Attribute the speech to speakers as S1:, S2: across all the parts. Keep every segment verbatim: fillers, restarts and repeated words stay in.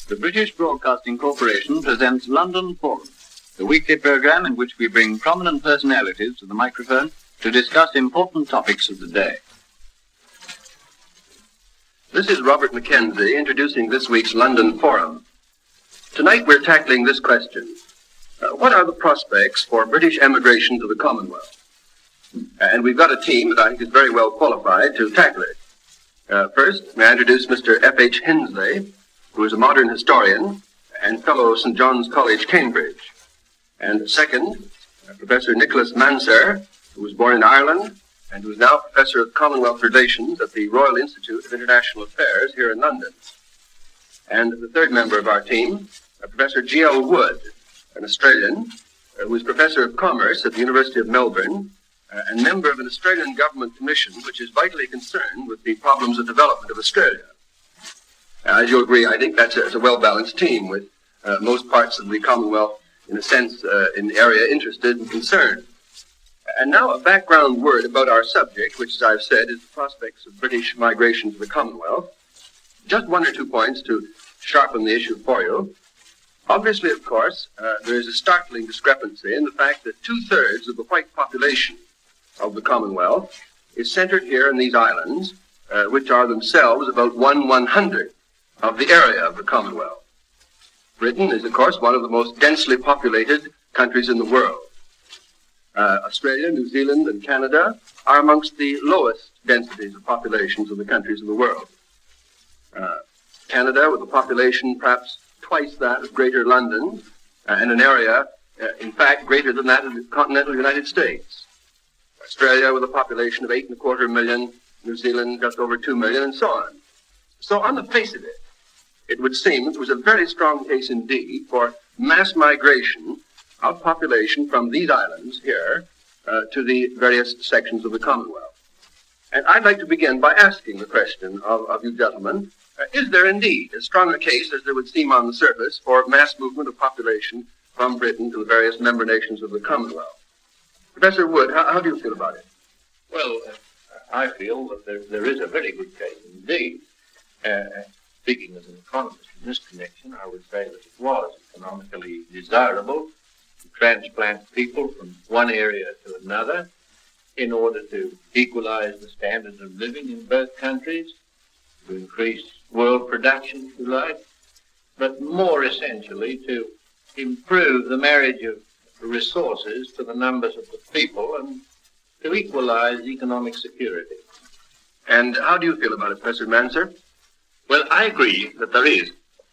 S1: The British Broadcasting Corporation presents London Forum, the weekly program in which we bring prominent personalities to the microphone to discuss important topics of the day.
S2: This is Robert Mackenzie introducing this week's London Forum. Tonight we're tackling this question. Uh, what are the prospects for British emigration to the Commonwealth? Uh, and we've got a team that I think is very well qualified to tackle it. Uh, first, may I introduce Mister F H Hensley, who is a modern historian and fellow of Saint John's College, Cambridge. And second, uh, Professor Nicholas Manser, who was born in Ireland and who is now Professor of Commonwealth Relations at the Royal Institute of International Affairs here in London. And the third member of our team, uh, Professor G L Wood, an Australian, uh, who is Professor of Commerce at the University of Melbourne uh, and member of an Australian government commission which is vitally concerned with the problems of development of Australia. Uh, as you'll agree, I think that's a, that's a well-balanced team with uh, most parts of the Commonwealth, in a sense, uh, in the area interested and concerned. And now a background word about our subject, which, as I've said, is the prospects of British migration to the Commonwealth. Just one or two points to sharpen the issue for you. Obviously, of course, uh, there is a startling discrepancy in the fact that two-thirds of the white population of the Commonwealth is centered here in these islands, uh, which are themselves about one one-hundredth of the area of the Commonwealth. Britain is, of course, one of the most densely populated countries in the world. Uh, Australia, New Zealand, and Canada are amongst the lowest densities of populations of the countries of the world. Uh, Canada, with a population perhaps twice that of Greater London, uh, and an area, uh, in fact, greater than that of the continental United States. Australia, with a population of eight and a quarter million, New Zealand, just over two million, and so on. So, on the face of it, it would seem that there was a very strong case indeed for mass migration of population from these islands here uh, to the various sections of the Commonwealth. And I'd like to begin by asking the question of, of you gentlemen, uh, is there indeed as strong a case as there would seem on the surface for mass movement of population from Britain to the various member nations of the Commonwealth? Professor Wood, how, how do you feel about it?
S3: Well, uh, I feel that there, there is a very good case indeed. Uh, speaking as an economist in this connection, I would say that it was economically desirable to transplant people from one area to another in order to equalize the standards of living in both countries, to increase world production, if you like, but more essentially to improve the marriage of resources to the numbers of the people and to equalize economic security.
S2: And how do you feel about it, Professor Manser?
S4: Well, I agree that there is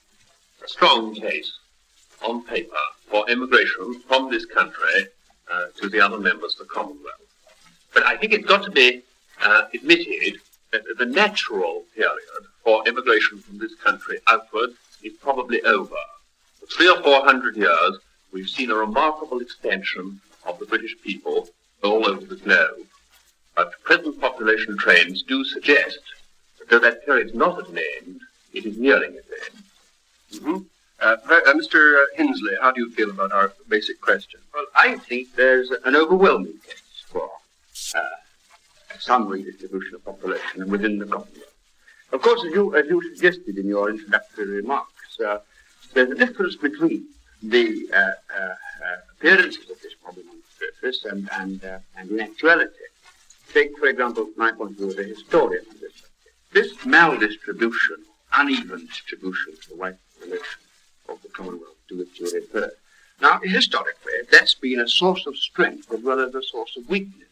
S4: a strong case on paper for immigration from this country uh, to the other members of the Commonwealth. But I think it's got to be uh, admitted that the natural period for immigration from this country outward is probably over. For three or four hundred years, we've seen a remarkable extension of the British people all over the globe. But present population trends do suggest that though that period is not at an end, it is nearing its end.
S2: Mm-hmm. Uh, uh, Mister Uh, Hensley, how do you feel about our basic question?
S5: Well, I think there's an overwhelming case for uh, some redistribution of population within the Commonwealth. Of course, as you, as you suggested in your introductory remarks, uh, there's a difference between the uh, uh, uh, appearances of this problem on the surface and, and, uh, and in actuality. Take, for example, my point of view as a historian on this subject. This maldistribution, uneven distribution of the white population of the Commonwealth to which you refer. Now, historically, that's been a source of strength as well as a source of weakness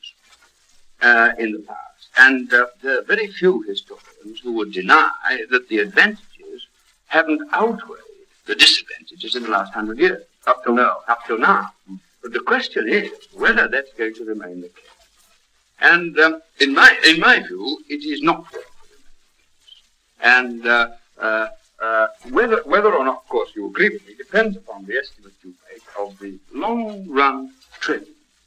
S5: uh, in the past. And uh, there are very few historians who would deny that the advantages haven't outweighed the disadvantages in the last hundred years, up till now. Up till now. But the question is whether that's going to remain the case. And um, in my in my view, it is not going to remain the case. And uh, uh, uh, whether whether or not, of course, you agree with me, depends upon the estimate you make of the long-run trend,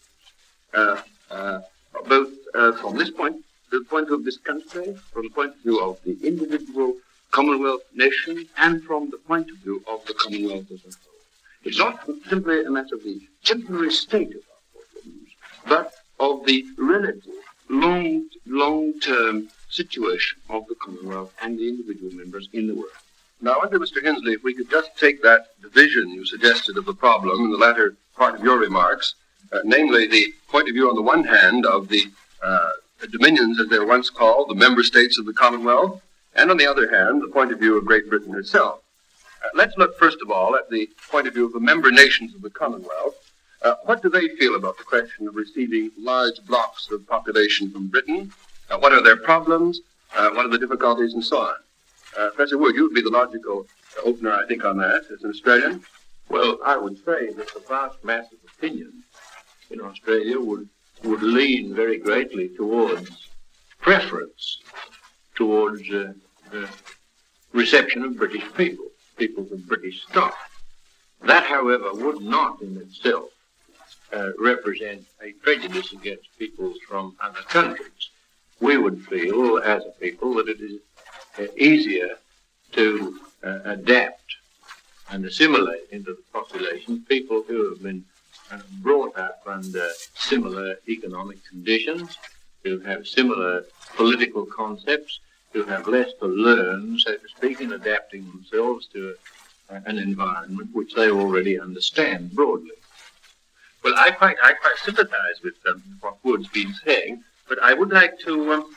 S5: uh, uh, both uh, from this point, the point of view of this country, from the point of view of the individual Commonwealth nation, and from the point of view of the Commonwealth as a whole. It's not simply a matter of the temporary state of our problems, but of the relative long, long-term situation of the Commonwealth and the individual members in the world.
S2: Now, I wonder, Mister Hensley, if we could just take that division you suggested of the problem in the latter part of your remarks, uh, namely the point of view on the one hand of the uh, dominions, as they were once called, the member states of the Commonwealth, and on the other hand, the point of view of Great Britain herself. Uh, let's look first of all at the point of view of the member nations of the Commonwealth. Uh, what do they feel about the question of receiving large blocks of population from Britain? Uh, what are their problems? Uh, what are the difficulties, and so on? Uh, Professor Wood, you would be the logical uh, opener, I think, on that as an Australian.
S3: Well, I would say that the vast mass of opinion in Australia would, would lean very greatly towards preference towards uh, the reception of British people, peoples of British stock. That, however, would not in itself uh, represent a prejudice against peoples from other countries. We would feel, as a people, that it is uh, easier to uh, adapt and assimilate into the population people who have been uh, brought up under similar economic conditions, who have similar political concepts, who have less to learn, so to speak, in adapting themselves to a, an environment which they already understand broadly.
S4: Well, I quite, I quite sympathize with um, what Wood's been saying, but I would like to um,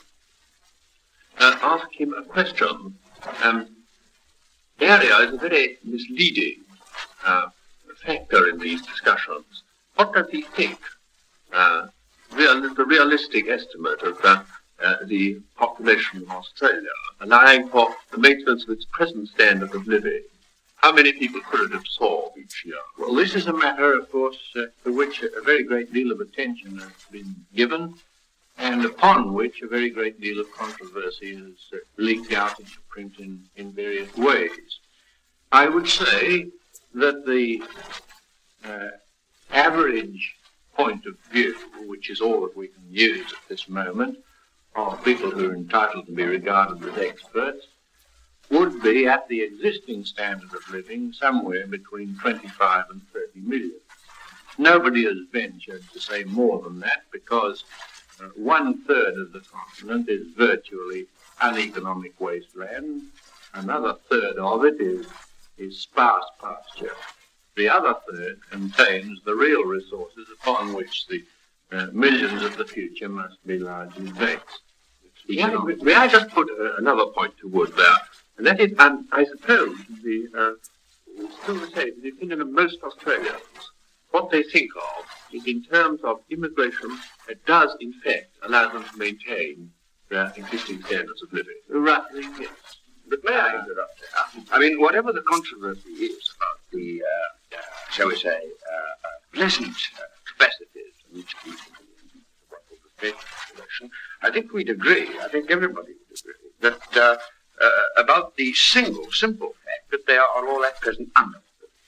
S4: uh, ask him a question. Um, area is a very misleading uh, factor in these discussions. What does he think? Uh, real, the realistic estimate of uh, uh, the population of Australia, allowing for the maintenance of its present standard of living. How many people could it absorb each year?
S3: Well, this is a matter, of course, uh, to which a very great deal of attention has been given, and upon which a very great deal of controversy has uh, leaked out into print in, in various ways. I would say that the uh, average point of view, which is all that we can use at this moment, of people who are entitled to be regarded as experts, would be at the existing standard of living somewhere between twenty-five and thirty million. Nobody has ventured to say more than that because uh, one-third of the continent is virtually uneconomic wasteland. Another third of it is, is sparse pasture. The other third contains the real resources upon which the uh, millions of the future must be largely based.
S4: Yeah, may I just put uh, another point to Wood there? And that is, um, I suppose, the, uh, still to say, the opinion of most Australians, what they think of is in terms of immigration that does, in fact, allow them to maintain their existing standards of living.
S3: Roughly, yes.
S5: But may I interrupt there? I mean, whatever the controversy is about the, uh, uh, shall we say, uh, uh, pleasant uh, capacities of each people in what will be the population, I think we'd agree, I think everybody would agree, that uh, uh, about the single, simple fact that they are all at present under.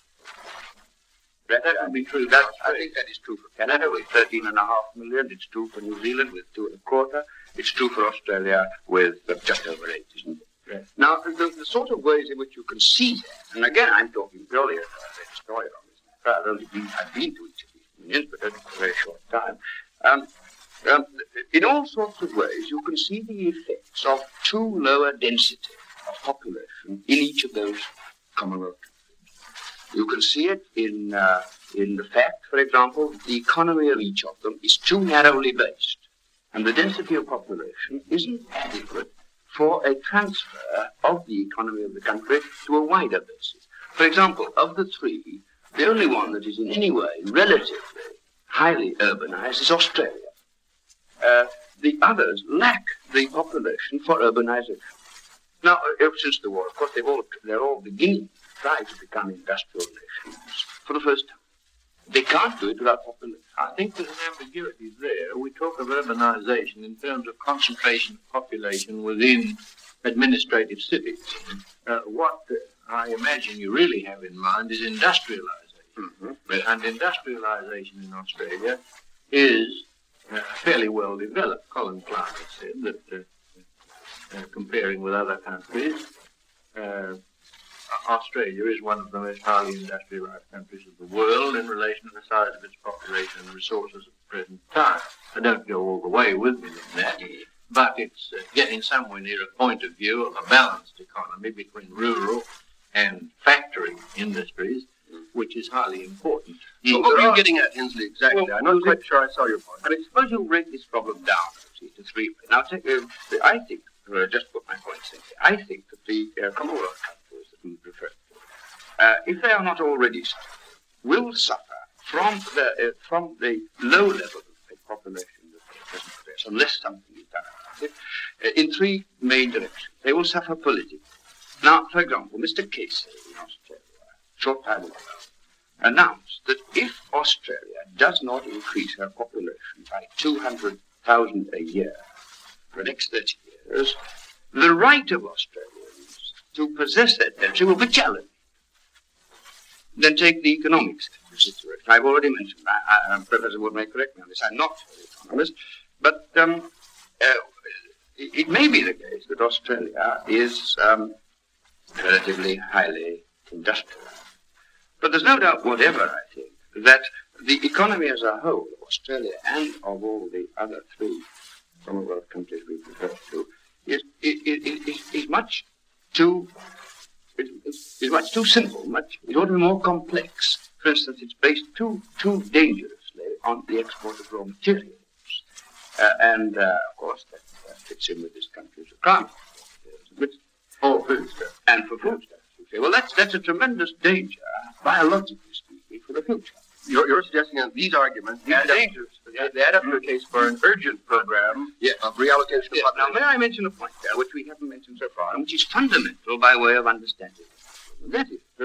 S5: That would be true. That, I think that is true for Canada with thirteen and a half million. It's true for New Zealand with two and a quarter. It's true for Australia with uh, just over eight, isn't it? Right. Now, the, the sort of ways in which you can see that, and again, I'm talking purely as a historian on this matter. I've only been, I've been to each of these unions, but only for a very short time. Um, um, in all sorts of ways, you can see the effects of too low a density of population in each of those Commonwealth countries. You can see it in, uh, in the fact, for example, that the economy of each of them is too narrowly based, and the density of population isn't adequate for a transfer of the economy of the country to a wider basis. For example, of the three, the only one that is in any way relatively highly urbanized is Australia. Uh, the others lack the population for urbanization. Now, ever since the war, of course, they've all, they're all beginning to try to become industrial nations for the first time. They can't do it without population.
S3: I think there's an ambiguity there. We talk of urbanization in terms of concentration of population within administrative cities. Uh, what uh, I imagine you really have in mind is industrialization. Mm-hmm. And industrialization in Australia is uh, fairly well developed. Colin Clark has said that, uh, uh, comparing with other countries, uh, Australia is one of the most highly industrialized countries of the world in relation to the size of its population and resources at the present time. I don't go all the way with me in that, but it's uh, getting somewhere near a point of view of a balanced economy between rural and factory industries, which is highly important.
S2: So what were you getting at, Hensley, exactly?
S5: Well,
S2: I'm not
S5: well,
S2: quite sure I saw your point.
S5: I mean, suppose you break this problem down see, to three. Now, take, uh, I think, uh, just put my point simply, I think that the uh, Commonwealth countries that we refer to, uh, if they are not already started, will suffer from the uh, from the low level of population that they present possess, unless something is done about it, uh, in three main directions. They will suffer politically. Now, for example, Mister Casey in Australia, short time ago, announced that if Australia does not increase her population by two hundred thousand a year for the next thirty years, the right of Australians to possess that territory will be challenged. Then take the economics situation. I've already mentioned, I, I, Professor Wood may correct me on this, I'm not an economist, but um, uh, it, it may be the case that Australia is um, relatively highly industrialized. But there's no doubt whatever, I think, that the economy as a whole of Australia and of all the other three Commonwealth countries we refer to is, is, is, is much too is, is much too simple, much it ought to be more complex. For instance, it's based too too dangerously on the export of raw materials. Uh, and uh, of course that uh, fits in with this country's requirement.
S3: For food stuff.
S5: And for food stuff. Okay, well, that's that's a tremendous danger, biologically speaking, for the future.
S2: You're, you're suggesting that these arguments
S5: These
S2: add
S5: are
S2: up,
S5: dangerous.
S2: they, they add up to a case for an urgent program
S5: Yes.
S2: of reallocation of
S5: Yes. Now,
S2: population.
S5: may I mention a point there, which we haven't mentioned so far, and which is fundamental by way of understanding. And that is that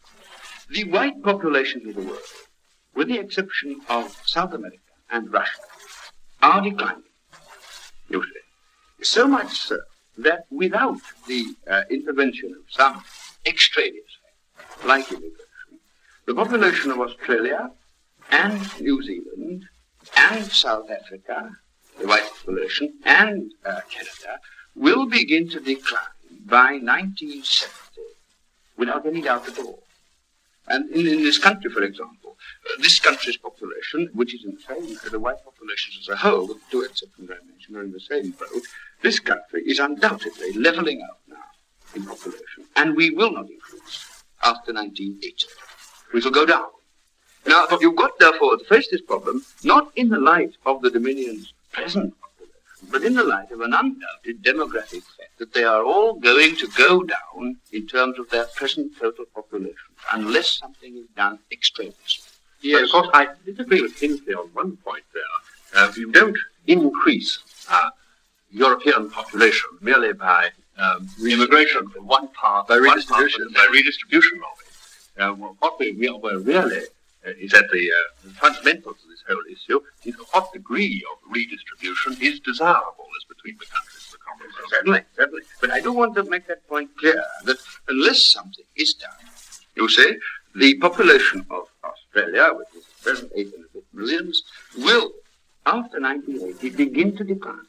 S5: the white population of the world, with the exception of South America and Russia, are declining, you see. So much so that without the uh, intervention of some extraneous factor, like immigration, the population of Australia and New Zealand and South Africa, the white population, and uh, Canada, will begin to decline by nineteen seventy, without any doubt at all. And in, in this country, for example, uh, this country's population, which is in the same, uh, the white populations as a whole, with two exceptions I mentioned, are in the same boat, this country is undoubtedly leveling out now in population, and we will not increase after nineteen eighty. We shall go down. Now, you've got, therefore, to face this problem, not in the light of the Dominion's present population, but in the light of an undoubted demographic fact that they are all going to go down in terms of their present total population, unless something is done extraneously.
S4: Yes, of course, I disagree with Hensley on one point there. Uh, you don't increase uh, European population merely by um, immigration from one part,
S2: By redistribution.
S4: One part, by redistribution of it. Uh, well, what we, we are really uh, is at the, uh, the fundamentals of this whole issue is what degree of redistribution is desirable as between the countries of the Commonwealth.
S5: Certainly, certainly. But I do want to make that point clear, that unless something is done, you see, the population of Australia, which is at present eight hundred millions, will, after nineteen eighty, begin to decline.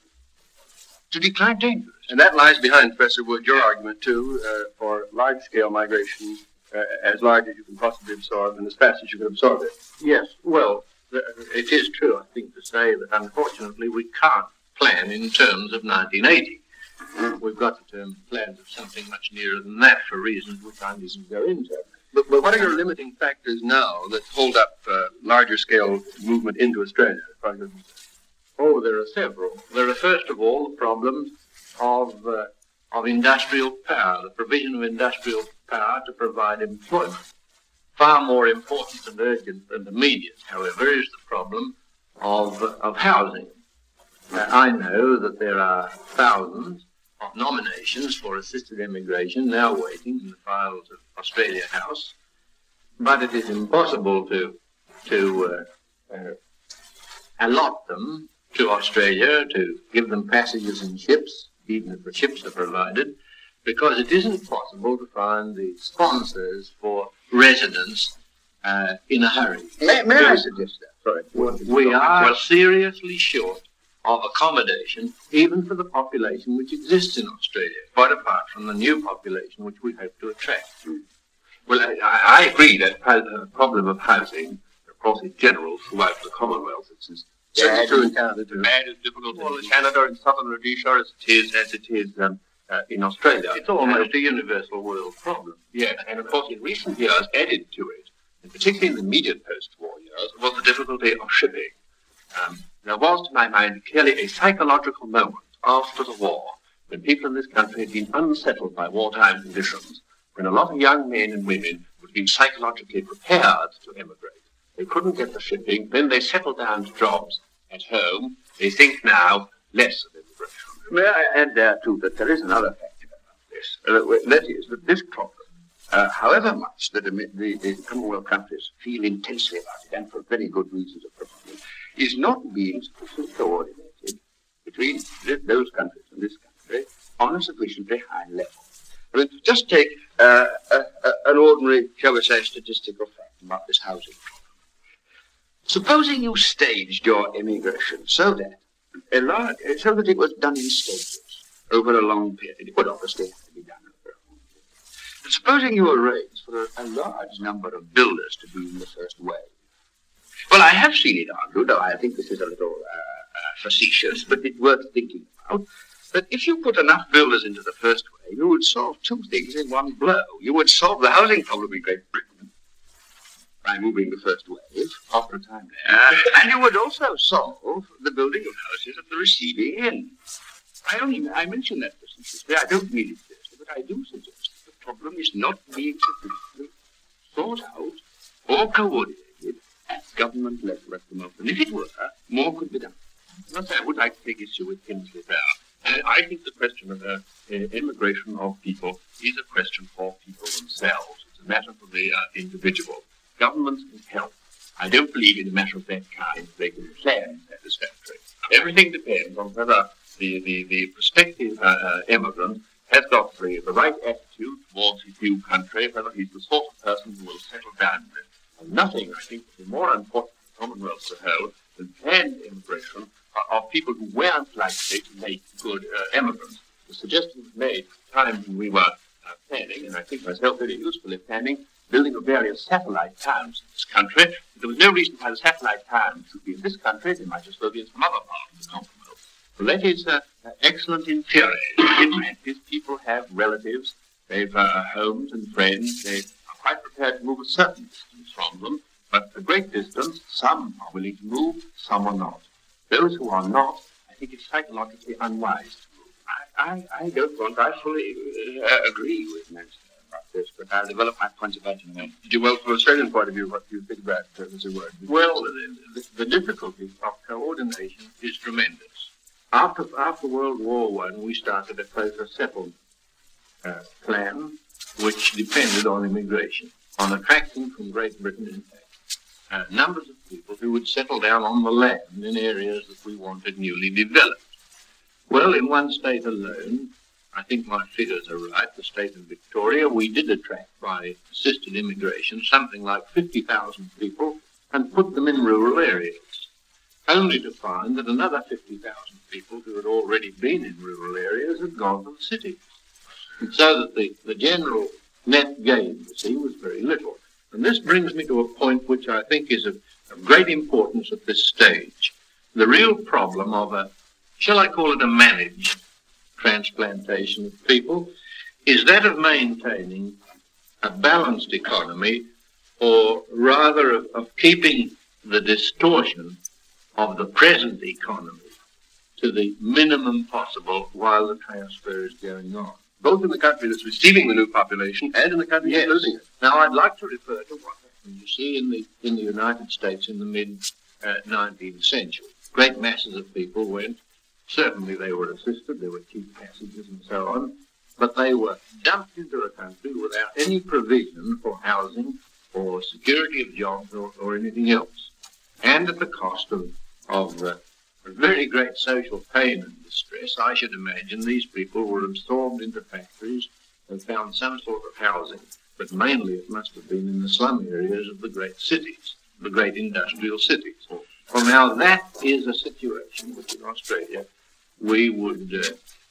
S5: To decline dangerously.
S2: And that lies behind, Professor Wood, your argument, too, uh, for large-scale migration, uh, as large as you can possibly absorb and as fast as you can absorb it.
S3: Yes, well, th- it is true, I think, to say that unfortunately we can't plan in terms of nineteen eighty. We've got to um, plans of something much nearer than that for reasons which I needn't go into.
S2: But, but what are your limiting factors now that hold up uh, larger-scale movement into Australia?
S3: Oh, there are several. There are, first of all, the problems of uh, of industrial power, the provision of industrial power to provide employment. Far more important and urgent and immediate, however, is the problem of, uh, of housing. Uh, I know that there are thousands of nominations for assisted immigration now waiting in the files of Australia House, but it is impossible to, to uh, uh, allot them to Australia, to give them passages in ships, even if the ships are provided, because it isn't possible to find the sponsors for residence uh, in a hurry.
S5: May, may I suggest that? Sorry.
S3: We are seriously short of accommodation, even for the population which exists in Australia, quite apart from the new population which we hope to attract.
S4: Well, I, I agree that the problem of housing, of course, is general throughout the Commonwealth. It's as Certainly true in Canada, too. Mad is difficult well, in Canada and southern Rhodesia as it is, as it is um, uh, in Australia.
S3: It's almost a universal world problem.
S4: Yes, and of course in recent years added to it, and particularly in the immediate post-war years, was the difficulty of shipping. Um, there was, to my mind, clearly a psychological moment after the war when people in this country had been unsettled by wartime conditions, when a lot of young men and women would have been psychologically prepared to emigrate. They couldn't get the shipping, then they settled down to jobs at home. They think now less of immigration.
S5: May I add there, too, that there is another factor about this. Uh, that is, that this problem, uh, however much that the, the, the Commonwealth countries feel intensely about it, and for very good reasons of problem, is not being sufficiently coordinated between those countries and this country on a sufficiently high level. I mean, just take uh, a, a, an ordinary, shall we say, statistical fact about this housing problem. Supposing you staged your immigration so that a large, so that it was done in stages over a long period, it would obviously have to be done over a long period. And supposing you arranged for a, a large number of builders to be in the first wave. Well, I have seen it argued, though I think this is a little uh, uh, facetious, but it's worth thinking about, that if you put enough builders into the first wave, you would solve two things in one blow. You would solve the housing problem in Great Britain by moving the first wave after a time there, and you would also solve the building of houses at the receiving end. I only I mention that facetiously. I don't mean it seriously, but I do suggest that the problem is not being sufficiently thought out or coordinated at government level at the moment. And if it were, more could be done.
S4: Not that I would like to take issue with Kinsley there. And I think the question of uh, immigration of people is a question for people themselves. It's a matter for the uh, individual. Governments can help. I don't believe in a matter of that kind they can plan satisfactorily. Everything depends on whether the, the, the prospective uh, uh, immigrant has got the, the right attitude towards his new country, whether he's the sort of person who will settle down in it. And nothing, I think, would be more important for the Commonwealth as a whole than planned immigration of people who weren't likely to make good uh, immigrants. The suggestion was made at the time when we were uh, planning, and I think myself very useful in planning, building of various satellite towns in this country. There was no reason why the satellite towns should be in this country. They might as well be in some other part of the Commonwealth. Well, that is uh, uh, excellent in theory. In practice, people have relatives, they've uh, homes and friends. They are quite prepared to move a certain distance from them, but a great distance, some are willing to move, some are not. Those who are not, I think it's psychologically unwise to move.
S5: I, I, I don't want, I fully uh, agree with Nancy about this, but I'll develop my points about it in a minute.
S2: Do well, from an Australian point of view, what do you think about uh, as a word?
S3: Well, the, the, the difficulty of coordination is tremendous. After after World War One, we started a closer settlement uh, plan, which depended on immigration, on attracting from Great Britain, in fact, uh, numbers of people who would settle down on the land in areas that we wanted newly developed. Well, in one state alone, I think my figures are right, the state of Victoria, we did attract by assisted immigration something like fifty thousand people and put them in rural areas, only to find that another fifty thousand people who had already been in rural areas had gone to the cities. And so that the, the general net gain, you see, was very little. And this brings me to a point which I think is of, of great importance at this stage. The real problem of a, shall I call it a managed transplantation of people, is that of maintaining a balanced economy, or rather of, of keeping the distortion of the present economy to the minimum possible while the transfer is going on.
S2: Both in the country that's receiving the new population and in the country
S3: yes.
S2: that's losing it.
S3: Now, I'd like to refer to what happened, you see, in the in the United States in the mid-nineteenth century. Great masses of people went. Certainly they were assisted, there were cheap passages and so on, but they were dumped into a country without any provision for housing or security of jobs or, or anything else, and at the cost of, of uh, very great social pain and distress. I should imagine these people were absorbed into factories and found some sort of housing, but mainly it must have been in the slum areas of the great cities, the great industrial cities. Well, now that is a situation which in Australia we would, uh,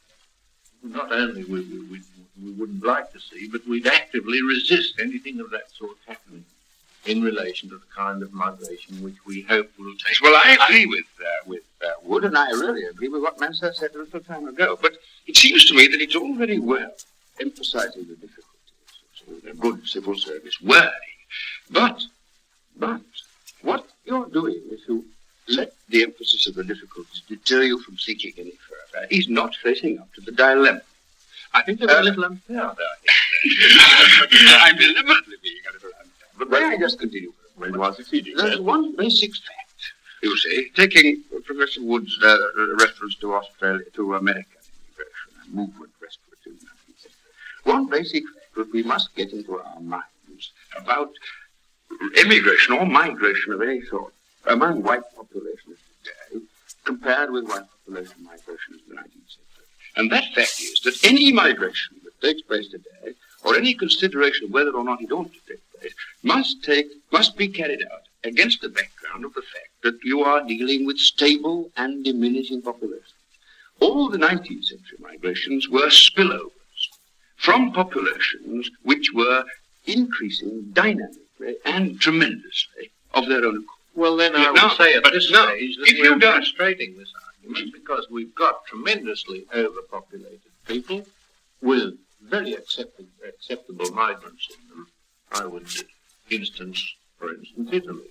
S3: not only we, we, we, we wouldn't like to see, but we'd actively resist anything of that sort happening. in relation to the kind of migration which we hope will take.
S5: Well, I agree with uh, with uh, Wood, and I really agree with what Mansell said a little time ago. But it seems to me that it's all very well emphasizing the difficulties of a good civil service work. But, but, what you're doing if you let the emphasis of the difficulties deter you from thinking any further is not facing up to the dilemma.
S3: I think they were uh, a little unfair there.
S5: I'm deliberately being a little unfair. But may I just continue?
S3: When was succeeding?
S5: There's one basic fact, you see, taking Professor Wood's uh, reference to Australia, to American immigration and movement westward to the nineteenth century. One basic fact that we must get into our minds about immigration or migration of any sort among white populations today compared with white population migration in the nineteenth century. And that fact is that any migration that takes place today, or any consideration of whether or not it ought to take place, must take must be carried out against the background of the fact that you are dealing with stable and diminishing populations. All the nineteenth century migrations were spillovers from populations which were increasing dynamically and tremendously of their own accord.
S3: Well, then I
S5: now,
S3: would say at this
S5: now,
S3: stage that we're frustrating this argument because we've got tremendously overpopulated people with very accepted, acceptable migrants in them. I would instance, for instance, Italy,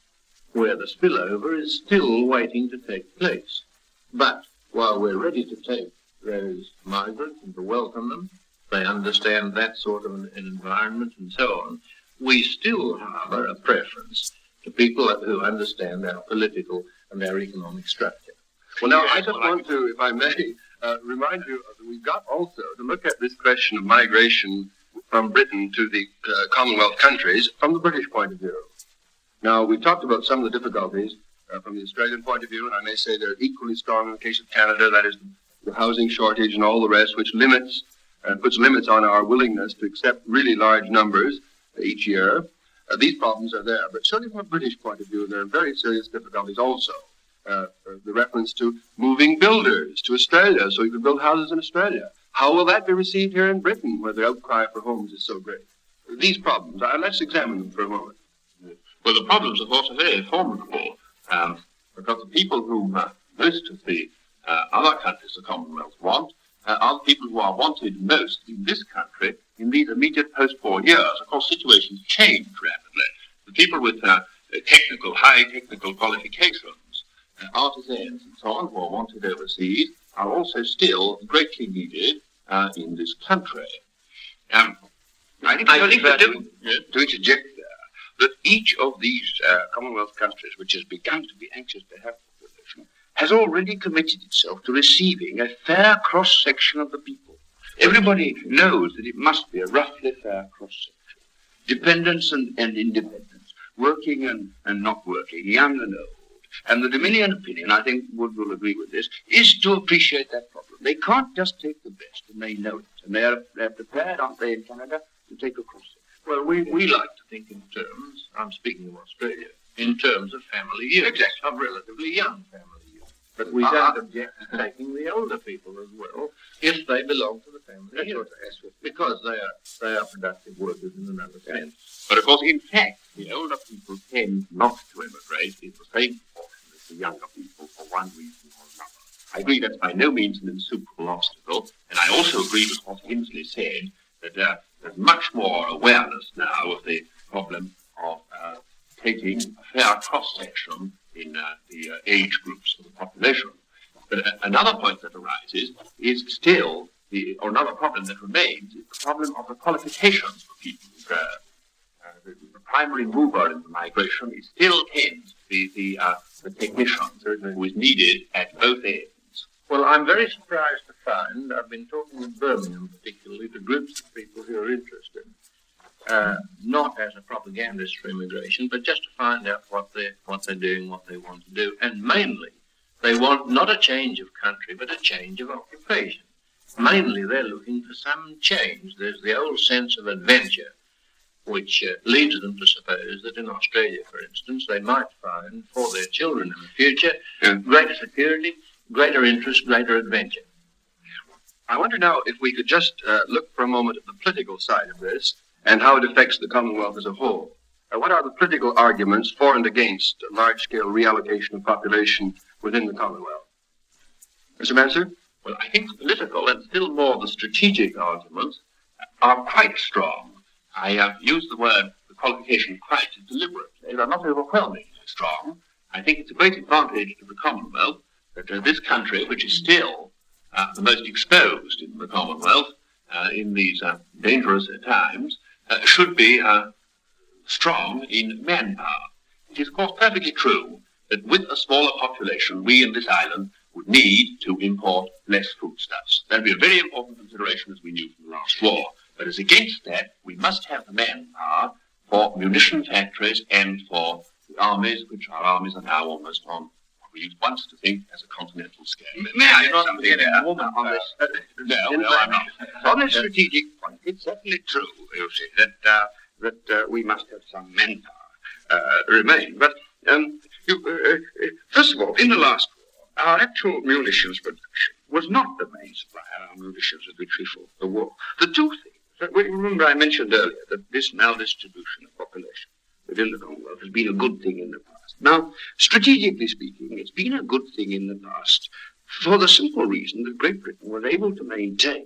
S3: where the spillover is still waiting to take place. But while we're ready to take those migrants and to welcome them, they understand that sort of an, an environment and so on, we still harbor a preference to people who understand our political and our economic structure.
S2: Well, now, I just want to, if I may, uh, remind you that we've got also to look at this question of migration from Britain to the uh, Commonwealth countries from the British point of view. Now, we've talked about some of the difficulties uh, from the Australian point of view, and I may say they're equally strong in the case of Canada, that is the housing shortage and all the rest, which limits and puts limits on our willingness to accept really large numbers each year. Uh, these problems are there, but certainly from a British point of view, there are very serious difficulties also. Uh, the reference to moving builders to Australia so you can build houses in Australia. How will that be received here in Britain, where the outcry for homes is so great? These problems, uh, let's examine them for a moment.
S4: Well, the problems, of course, are very formidable, um, because the people whom uh, most of the uh, other countries the Commonwealth want uh, are the people who are wanted most in this country in these immediate post-war years. Of course, situations change rapidly. The people with uh, technical, high technical qualifications, uh, artisans and so on, who are wanted overseas, are also still greatly needed uh, in this country. Um, I think, I think that to, yeah. to interject there, that each of these uh, Commonwealth countries, which has begun to be anxious to have population, has already committed itself to receiving a fair cross-section of the people. Everybody knows that it must be a roughly fair cross-section. Dependents and, and independents, working and, and not working, young and old. And the Dominion opinion, I think Wood will agree with this, is to appreciate that problem. They can't just take the best, and they know it. And they are they're prepared, aren't they, in Canada, to take a cross-section.
S3: Well, we, we like to think in terms, I'm speaking of Australia, in terms of family units,
S5: exactly.
S3: of relatively young family units. But we uh, don't object to taking the older people as well, if they belong to the family unit, because they are, they are productive workers in another sense.
S4: But of course, in fact, the older people tend not to immigrate in the same proportion as the younger people for one reason or another. I agree that's by no means an insuperable obstacle, and I also agree with what Hensley said, that uh, there's much more awareness now of the problem of uh, taking a fair cross-section in uh, the uh, age groups of the population. But uh, another point that arises is still, the, or another problem that remains, is the problem of the qualifications for people. Uh, uh, the, the primary mover in the migration is still tends to be the, uh, the technician who is needed at both ends.
S3: Well, I'm very surprised to find, I've been talking in Birmingham particularly to groups of people who are interested, uh, not as a propagandist for immigration, but just to find out what they're, what they're doing, what they want to do. And mainly, they want not a change of country, but a change of occupation. Mainly, they're looking for some change. There's the old sense of adventure, which uh, leads them to suppose that in Australia, for instance, they might find for their children in the future
S5: yeah.
S3: greater security, greater interest, greater adventure.
S2: I wonder now if we could just uh, look for a moment at the political side of this and how it affects the Commonwealth as a whole. uh, what are the political arguments for and against large-scale reallocation of population within the Commonwealth? Mister Manser?
S4: Well, I think the political and still more the strategic arguments are quite strong. I uh, use the word, the qualification quite deliberately. They're not overwhelmingly strong. I think it's a great advantage to the Commonwealth that uh, this country, which is still uh, the most exposed in the Commonwealth uh, in these uh, dangerous times, uh, should be uh, strong in manpower. It is, of course, perfectly true that with a smaller population, we in this island would need to import less foodstuffs. That would be a very important consideration, as we knew from the last war. But as against that, we must have the manpower for munition factories and for the armies, which our armies are now almost on what we used once to think as a continental scale.
S5: May I add
S4: not
S5: something there on this? Uh,
S4: no,
S5: in
S4: no,
S5: fact,
S4: I'm not.
S5: On this strategic point, it's certainly true, you see, that uh, that uh, we must have some manpower uh, remain. But um, you, uh, uh, first of all, in the last war, our actual munitions production was not the main supplier of munitions with which we fought the war. The two things, that we, remember I mentioned earlier that this maldistribution of population within the Commonwealth has been a good thing in the past. Now, strategically speaking, it's been a good thing in the past for the simple reason that Great Britain was able to maintain,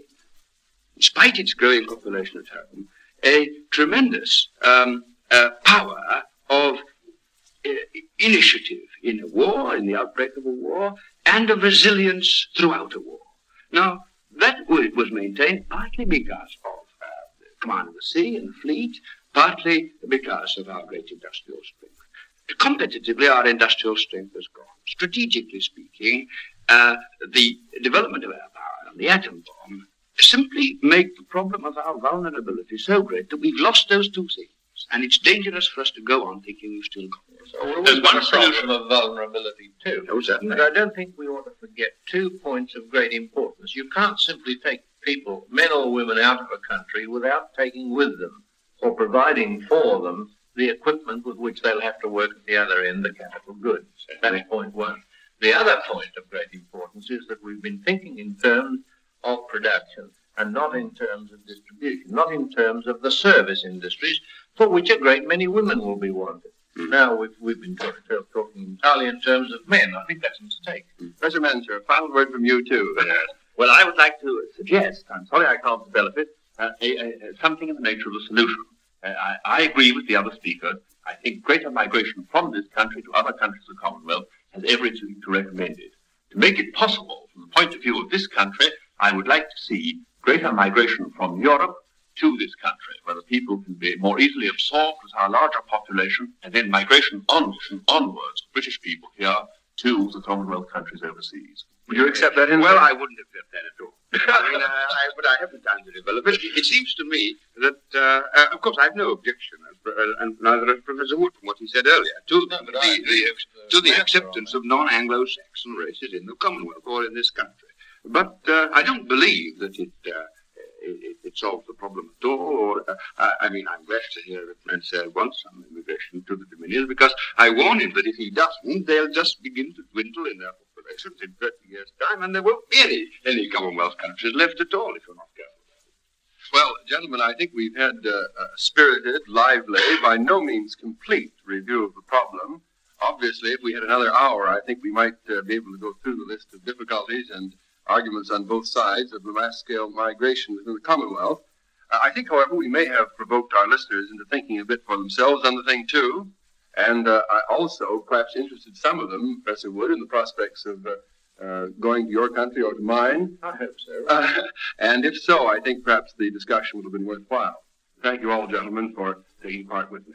S5: despite its growing population at home, a tremendous um, uh, power of uh, initiative in a war, in the outbreak of a war, and of resilience throughout a war. Now, that was maintained partly because of uh, the command of the sea and the fleet, partly because of our great industrial strength. Competitively, our industrial strength has gone. Strategically speaking, uh, the development of our power and the atom bomb simply make the problem of our vulnerability so great that we've lost those two things. And it's dangerous for us to go on thinking we've still got it.
S3: So well,
S4: There's
S3: we've
S4: one
S3: got a problem
S4: solution.
S3: of vulnerability too.
S5: No, certainly.
S3: But I don't think we ought to forget two points of great importance. You can't simply take people, men or women, out of a country without taking with them or providing for them the equipment with which they'll have to work at the other end, the capital goods. That's point one. The other point of great importance is that we've been thinking in terms of production and not in terms of distribution, not in terms of the service industries, for which a great many women will be wanted. Mm. Now, we've, we've been talk, talk, talking entirely in terms of men. I think that's a mistake.
S2: Mm. Professor Manser, a final word from you, too.
S4: Uh, well, I would like to suggest, I'm sorry I can't develop it, uh, a, a, something in the nature of a solution. Uh, I, I agree with the other speaker. I think greater migration from this country to other countries of the Commonwealth has everything to recommend it. To make it possible, from the point of view of this country, I would like to see greater migration from Europe to this country, where the people can be more easily absorbed with our larger population, and then migration onwards and onwards of British people here to the Commonwealth countries overseas.
S2: Would you accept that? In
S5: Well, I wouldn't accept that at all. I mean, uh, I, but I haven't time to develop it. It seems to me that, uh, uh, of course, I have no objection, uh, and neither has Professor Wood, from what he said earlier, to
S3: No,
S5: the,
S3: but I
S5: the,
S3: agree
S5: the,
S3: with, uh,
S5: to the
S3: Manser
S5: acceptance
S3: on
S5: of non-Anglo-Saxon races in the Commonwealth or in this country. But uh, I don't believe that it, uh, it, it solves the problem at all. Or, uh, I, I mean, I'm glad to hear that Manser wants some immigration to the Dominions, because I warn him that if he doesn't, they'll just begin to dwindle in their populations in thirty years' time, and there won't be any, any Commonwealth countries left at all if you're not careful.
S2: Well, gentlemen, I think we've had uh, a spirited, lively, by no means complete review of the problem. Obviously, if we had another hour, I think we might uh, be able to go through the list of difficulties and arguments on both sides of the mass-scale migration within the Commonwealth. Uh, I think, however, we may have provoked our listeners into thinking a bit for themselves on the thing, too. And uh, I also perhaps interested some of them, Professor Wood, in the prospects of uh, uh, going to your country or to mine.
S3: I hope so.
S2: Uh, and if so, I think perhaps the discussion would have been worthwhile. Thank you all, gentlemen, for taking part with me.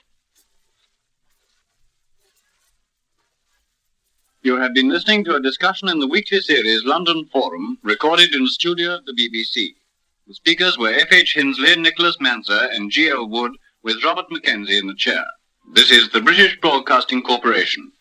S1: You have been listening to a discussion in the weekly series London Forum, recorded in a studio at the B B C. The speakers were F H Hinsley, Nicholas Manser, and G L Wood, with Robert Mackenzie in the chair. This is the British Broadcasting Corporation.